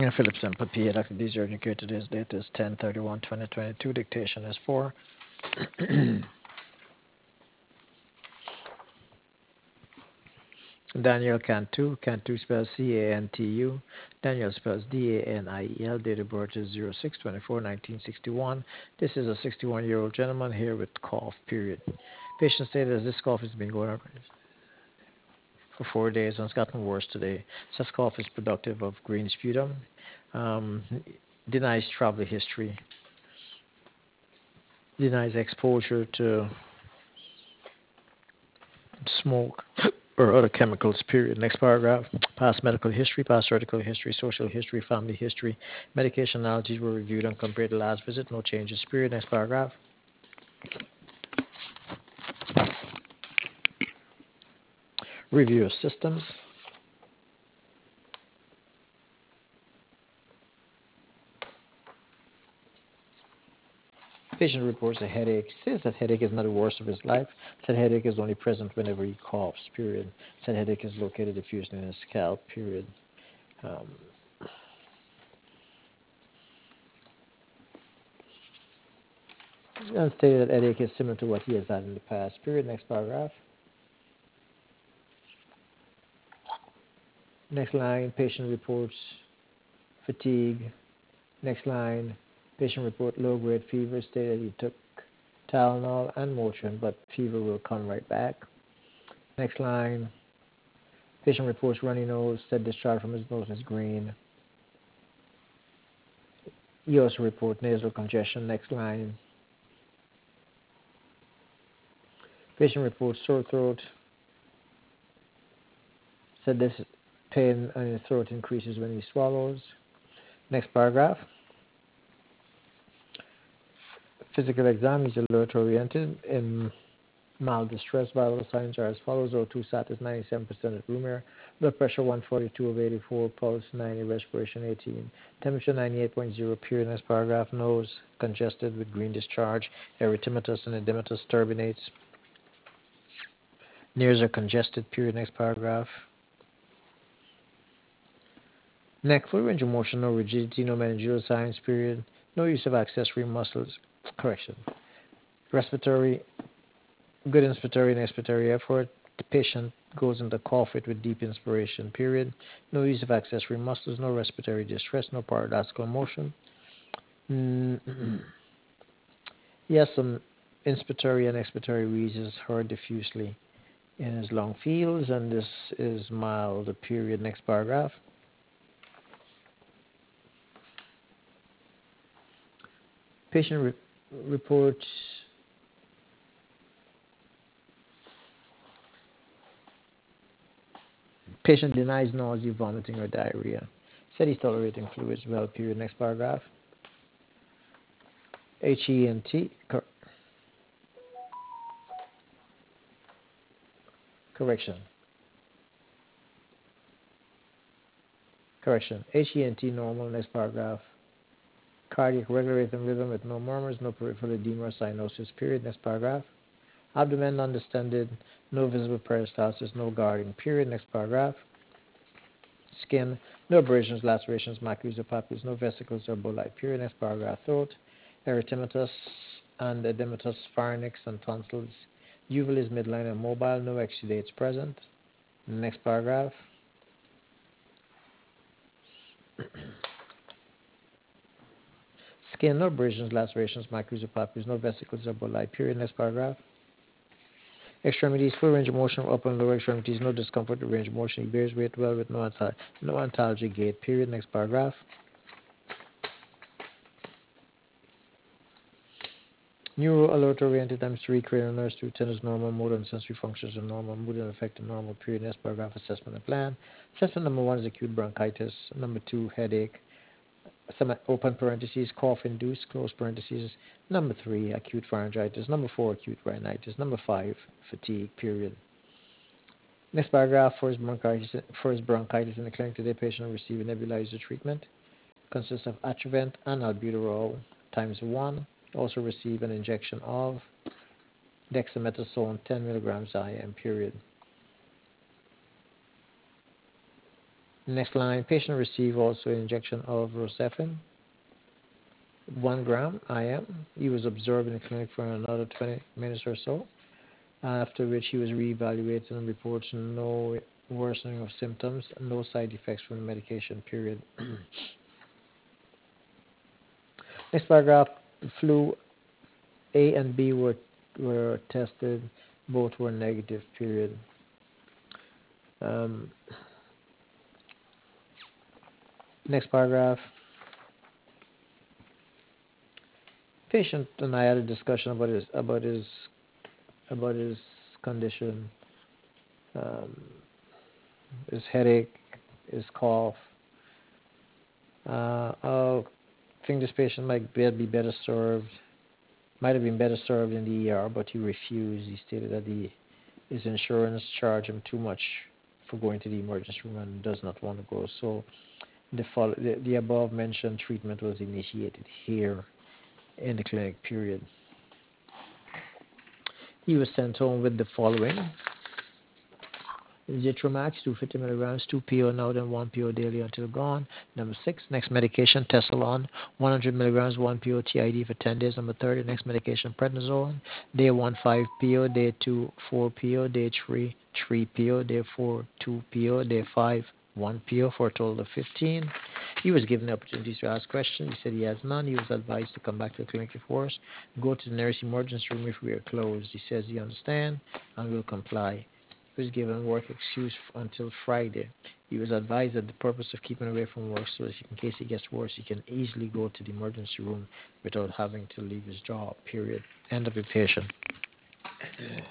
Phillips and Papier, Dr. These are indicated today's date is 10/31/2022. Dictation is 4. Daniel Cantu. Cantu spells Cantu. Daniel spells Daniel. Date of birth is 06/24/1961. This is a 61-year-old gentleman here with cough, period. Patient stated as this cough has been going on for 4 days and it's gotten worse today. Such cough is productive of green sputum. Um, denies travel history. Denies exposure to smoke or other chemicals, period. Next paragraph. Past medical history, past surgical history, social history, family history. Medication allergies were reviewed and compared to last visit. No changes, period. Next paragraph. Review of systems. Patient reports a headache. Says that headache is not the worst of his life. Said headache is only present whenever he coughs, period. Said headache is located diffusely in his scalp, period. Um, and stated that headache is similar to what he has had in the past, period. Next paragraph. Next line, patient reports fatigue. Next line, patient report low-grade fever, stated he took Tylenol and Motrin, but fever will come right back. Next line, patient reports runny nose, said discharge from his nose is green. He also report nasal congestion. Next line, patient reports sore throat, said this pain in his throat increases when he swallows. Next paragraph, physical exam, he's alert oriented. In mild distress, vital signs are as follows. O2 sat is 97% at room air. Blood pressure 142/84. Pulse 90. Respiration 18. Temperature 98.0. Period. Next paragraph. Nose congested with green discharge. Erythematous and edematous turbinates. Ears are congested. Period. Next paragraph. Neck full range of motion. No rigidity. No meningeal signs. Period. No use of accessory muscles. Correction. Respiratory. Good inspiratory and expiratory effort. The patient goes into cough fit with deep inspiration, period. No use of accessory muscles, no respiratory distress, no paradoxical motion. He has some inspiratory and expiratory wheezes heard diffusely in his lung fields, and this is mild, period. Next paragraph. Patient reports patient denies nausea, vomiting, or diarrhea. Said he's tolerating fluids well, period. Next paragraph. HENT, correction. Correction. HENT normal. Next paragraph. Cardiac regular rhythm with no murmurs, no peripheral edema or cyanosis. Period. Next paragraph. Abdomen undistended, no visible peristalsis, no guarding. Period. Next paragraph. Skin, no abrasions, lacerations, macules or papules, no vesicles or bulli. Period. Next paragraph. Throat, erythematous and edematous pharynx and tonsils. Uval is midline and mobile, no exudates present. Next paragraph. Skin, no abrasions, lacerations, macules or papules, no vesicles or bulli. Period. Next paragraph. Extremities, full range of motion of upper and lower extremities, no discomfort with range of motion. He bears weight well with no ontology gait. Period. Next paragraph. Neuro alert oriented times 3, cranial nerves 2, tennis normal, motor and sensory functions are normal, mood and affected normal. Period. Next paragraph. Assessment and plan. Assessment number 1 is acute bronchitis. Number 2, headache. Open parentheses, cough induced, close parentheses. Number 3, acute pharyngitis. Number 4, acute rhinitis. Number 5, fatigue. Period. Next paragraph. For his bronchitis in the clinic today, patient will receive a nebulizer treatment. Consists of Atrovent and albuterol times 1. Also receive an injection of dexamethasone 10 milligrams IM. Period. Next line, patient received also an injection of Rocephin, 1 gram IM. He was observed in the clinic for another 20 minutes or so, after which he was reevaluated and reports no worsening of symptoms, no side effects from the medication, period. Next paragraph, flu A and B were tested, both were negative, period. Um, Next paragraph, patient and I had a discussion about his condition, um, his headache, his cough. I think this patient be better served, might have been better served in the ER, but he refused. He stated that his insurance charged him too much for going to the emergency room and does not want to go. So the above mentioned treatment was initiated here in the clinic, period. He was sent home with the following: Zitromax, 250 milligrams, 2 PO now, then 1 PO daily until gone. Number 6, next medication, Tesalon, 100 milligrams, 1 PO TID for 10 days. Number 30, next medication, prednisone, day 1, 5 PO, day 2, 4 PO, day 3, 3 PO, day 4, 2 PO, day 5, 1 PO, for a total of 15. He was given the opportunity to ask questions. He said he has none. He was advised to come back to the clinic if worse. Go to the nearest emergency room if we are closed. He says he understands and will comply. He was given work excuse until Friday. He was advised that the purpose of keeping away from work so that in case he gets worse, he can easily go to the emergency room without having to leave his job, period. End of the patient.